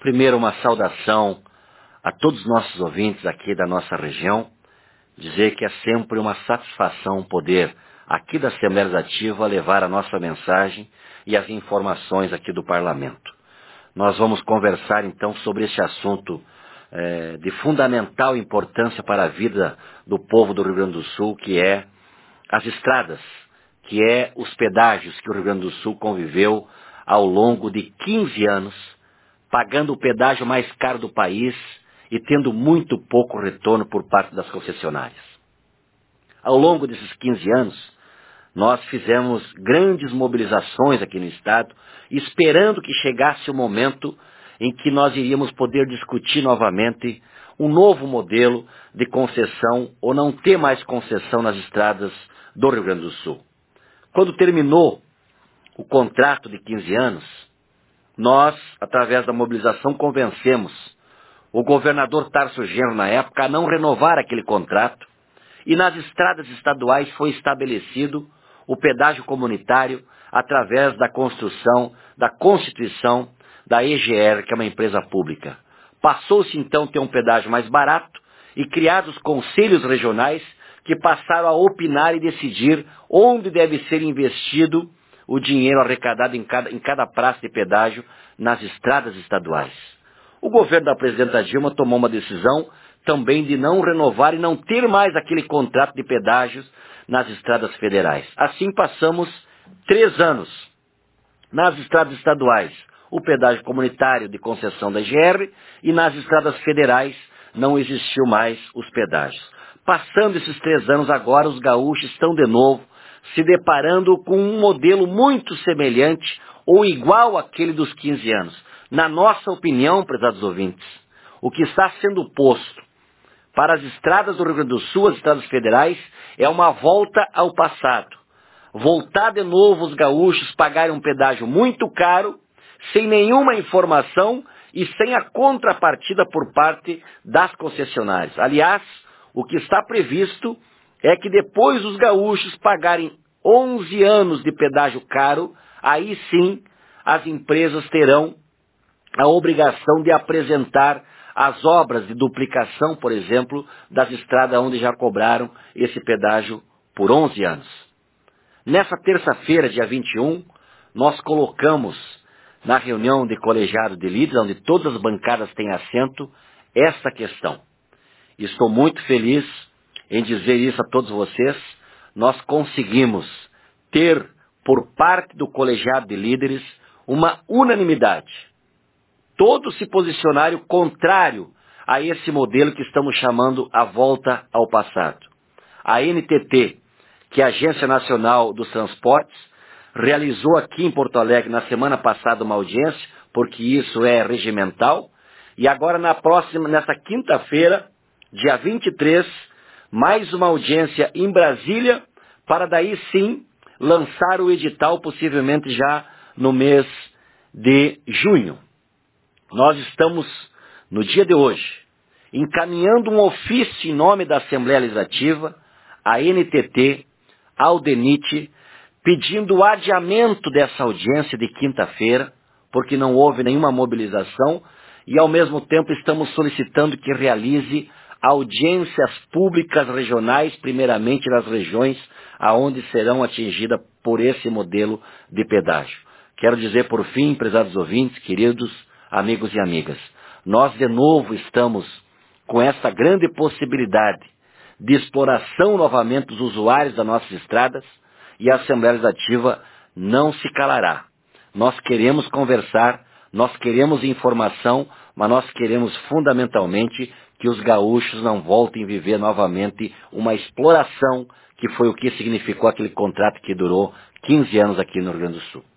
Primeiro, uma saudação a todos os nossos ouvintes aqui da nossa região, dizer que é sempre uma satisfação poder, aqui da Assembleia Legislativa, levar a nossa mensagem e as informações aqui do Parlamento. Nós vamos conversar então sobre esse assunto de fundamental importância para a vida do povo do Rio Grande do Sul, que é as estradas, que é os pedágios que o Rio Grande do Sul conviveu ao longo de 15 anos, pagando o pedágio mais caro do país e tendo muito pouco retorno por parte das concessionárias. Ao longo desses 15 anos, nós fizemos grandes mobilizações aqui no Estado, esperando que chegasse o momento em que nós iríamos poder discutir novamente um novo modelo de concessão ou não ter mais concessão nas estradas do Rio Grande do Sul. Quando terminou o contrato de 15 anos, nós, através da mobilização, convencemos o governador Tarso Genro, na época, a não renovar aquele contrato, e nas estradas estaduais foi estabelecido o pedágio comunitário através da construção, da constituição da EGR, que é uma empresa pública. Passou-se então a ter um pedágio mais barato e criados conselhos regionais que passaram a opinar e decidir onde deve ser investido o dinheiro arrecadado em cada praça de pedágio nas estradas estaduais. O governo da presidenta Dilma tomou uma decisão também de não renovar e não ter mais aquele contrato de pedágios nas estradas federais. Assim passamos 3 anos nas estradas estaduais, o pedágio comunitário de concessão da EGR, e nas estradas federais não existiu mais os pedágios. Passando esses 3 anos agora, os gaúchos estão de novo se deparando com um modelo muito semelhante ou igual àquele dos 15 anos. Na nossa opinião, prezados ouvintes, o que está sendo posto para as estradas do Rio Grande do Sul, as estradas federais, é uma volta ao passado. Voltar de novo os gaúchos pagarem um pedágio muito caro, sem nenhuma informação e sem a contrapartida por parte das concessionárias. Aliás, o que está previsto é que depois os gaúchos pagarem 11 anos de pedágio caro, aí sim as empresas terão a obrigação de apresentar as obras de duplicação, por exemplo, das estradas onde já cobraram esse pedágio por 11 anos. Nessa terça-feira, dia 21, nós colocamos na reunião de colegiado de líderes, onde todas as bancadas têm assento, essa questão. Estou muito feliz em dizer isso a todos vocês. Nós conseguimos ter, por parte do colegiado de líderes, uma unanimidade. Todos se posicionaram contrário a esse modelo que estamos chamando a volta ao passado. A NTT, que é a Agência Nacional dos Transportes, realizou aqui em Porto Alegre na semana passada uma audiência, porque isso é regimental, e agora nessa quinta-feira, dia 23, mais uma audiência em Brasília, para daí sim lançar o edital possivelmente já no mês de junho. Nós estamos, no dia de hoje, encaminhando um ofício em nome da Assembleia Legislativa, à NTT, ao DENIT, pedindo o adiamento dessa audiência de quinta-feira, porque não houve nenhuma mobilização, e ao mesmo tempo estamos solicitando que realize audiências públicas regionais, primeiramente nas regiões aonde serão atingidas por esse modelo de pedágio. Quero dizer por fim, prezados ouvintes, queridos amigos e amigas, nós de novo estamos com essa grande possibilidade de exploração novamente dos usuários das nossas estradas, e a Assembleia Legislativa não se calará. Nós queremos conversar, nós queremos informação, mas nós queremos fundamentalmente que os gaúchos não voltem a viver novamente uma exploração que foi o que significou aquele contrato que durou 15 anos aqui no Rio Grande do Sul.